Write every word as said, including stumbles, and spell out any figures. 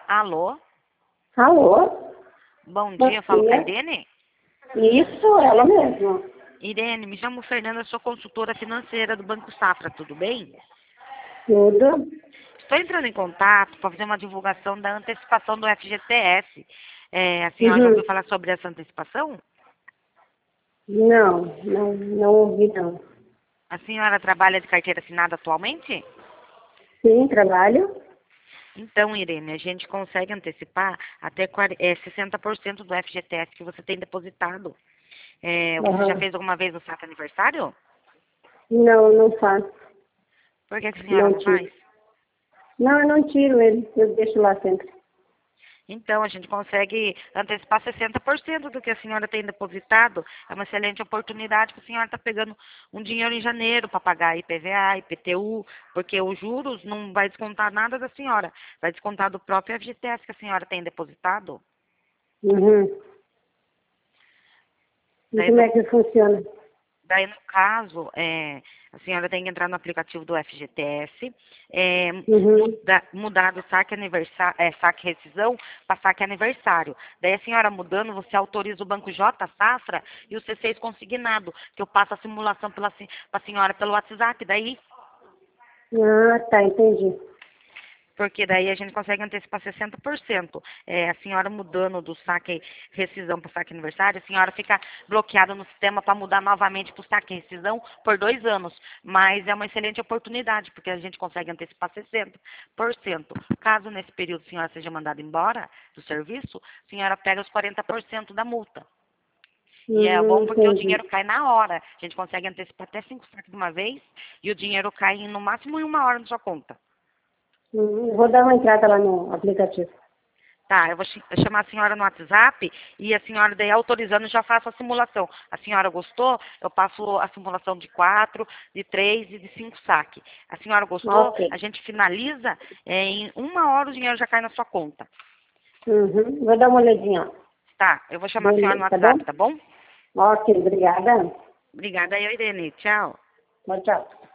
Alô? Alô? Bom Bom dia, eu falo com a dia. Irene. Isso, ela mesma. Irene, me chamo Fernanda, sou consultora financeira do Banco Safra, tudo bem? Tudo? Estou entrando em contato para fazer uma divulgação da antecipação do F G T S. É, a senhora já Uhum. ouviu falar sobre essa antecipação? Não, não, não ouvi não. A senhora trabalha de carteira assinada atualmente? Sim, trabalho? Então, Irene, a gente consegue antecipar até quarenta, é, sessenta por cento do F G T S que você tem depositado. É, você já Aham. fez alguma vez o saque aniversário? Não, não faço. Por que, que a senhora Não não faz? tiro. Não, eu não tiro ele, eu deixo lá sempre. Então, a gente consegue antecipar sessenta por cento do que a senhora tem depositado. É uma excelente oportunidade que a senhora está pegando um dinheiro em janeiro para pagar I P V A, I P T U, porque os juros não vai descontar nada da senhora. Vai descontar do próprio F G T S que a senhora tem depositado. Uhum. E Daí, como no, é que funciona? daí, no caso, é, a senhora tem que entrar no aplicativo do F G T S, é, Uhum. muda, mudar do saque, aniversário, é, saque rescisão para saque aniversário. Daí a senhora mudando, você autoriza o Banco J, Safra e o C seis consignado, que eu passo a simulação para a senhora pelo WhatsApp. Daí, Ah, tá, entendi. porque daí a gente consegue antecipar sessenta por cento. É, a senhora mudando do saque rescisão para o saque aniversário, a senhora fica bloqueada no sistema para mudar novamente para o saque rescisão por dois anos. Mas é uma excelente oportunidade, porque a gente consegue antecipar sessenta por cento. Caso nesse período a senhora seja mandada embora do serviço, a senhora pega os quarenta por cento da multa. E é Hum, bom porque o entendi. dinheiro cai na hora. A gente consegue antecipar até cinco saques de uma vez e o dinheiro cai no máximo em uma hora na sua conta. Hum, vou dar uma entrada lá no aplicativo. Tá, eu vou ch- chamar a senhora no WhatsApp e a senhora daí autorizando já faço a simulação. A senhora gostou? Eu passo a simulação de quatro, de três e de cinco saque. A senhora gostou? Ok. A gente finaliza, é, em uma hora o dinheiro já cai na sua conta. Uhum. Vou dar uma olhadinha, ó. Tá, eu vou chamar a senhora no Beleza, tá bom? WhatsApp, tá bom? Ok, obrigada. Obrigada, eu, Irene. Tchau. Tchau, tchau.